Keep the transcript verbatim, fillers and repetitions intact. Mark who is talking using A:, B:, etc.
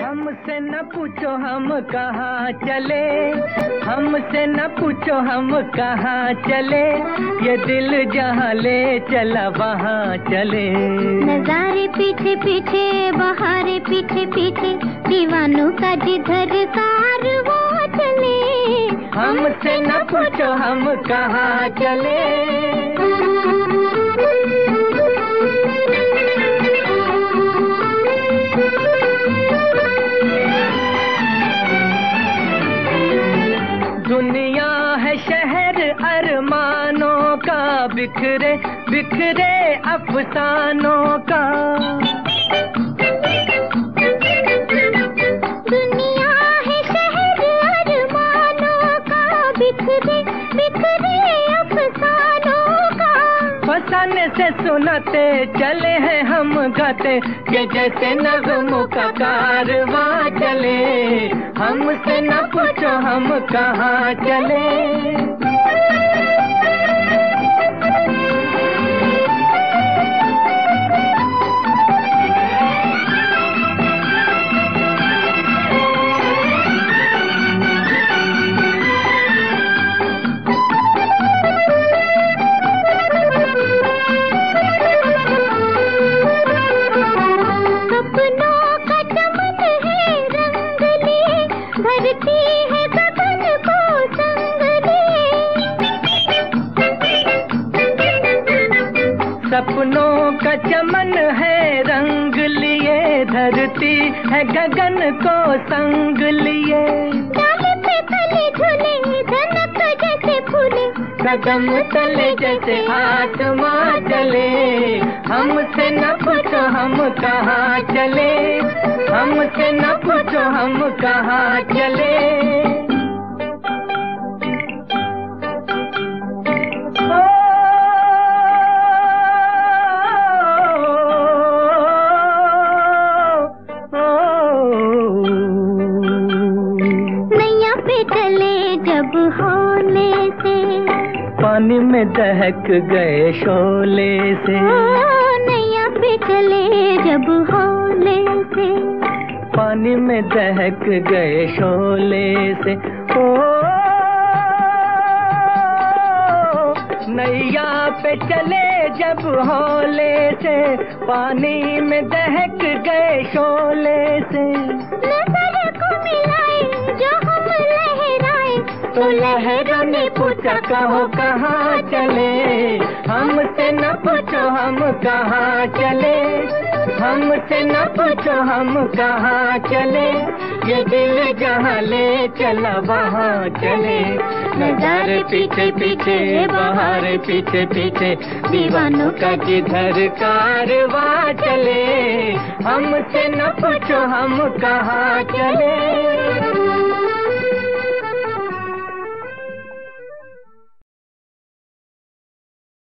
A: हमसे न पूछो हम कहाँ चले, हमसे न पूछो हम कहाँ चले, ये दिल जहाँ ले चला वहाँ चले।
B: नजारे पीछे पीछे बहारे पीछे पीछे, दीवानों का जिधर कारवां चले।
A: हमसे न पूछो हम कहाँ चले। दुनिया है शहर अरमानों का, बिखरे बिखरे अफसानों का।
B: दुनिया है शहर अरमानों का, बिखरे बिखरे अफसानों का।
A: फसाने से सुनाते चले हैं हम गाते, कि जैसे नगमों का कारवां चले। हमसे न पूछो हम कहाँ चले।
B: धरती है गगन को संग लिए।
A: सपनों का चमन है रंग लिए, धरती है गगन को संग लिए।
B: डाले पे तले झूले धनक जैसे फूले,
A: कदम तले जैसे आसमां चले। हमसे न पूछो हम कहाँ चले, हमसे न पूछो हम कहाँ चले। ओ, ओ, ओ,
B: नैया पे चले जब होले से,
A: पानी में दहक गए शोले से।
B: नैया पे चले जब होले से,
A: पानी में दहक गए शोले से। ओ नैया पे चले जब होले से, पानी में दहक गए शोले से।
B: नजर को मिलाए जो हम लहराए,
A: तो लहरों ने पूछा कहो कहाँ चले। हमसे न पूछो हम कहाँ चले, हमसे न पूछो हम कहाँ चले, ये दिल जहाँ ले चला वहाँ चले। नजारे पीछे पीछे बहारे पीछे पीछे, दीवानों का जिधर कारवां चले। हमसे न पूछो हम कहाँ चले।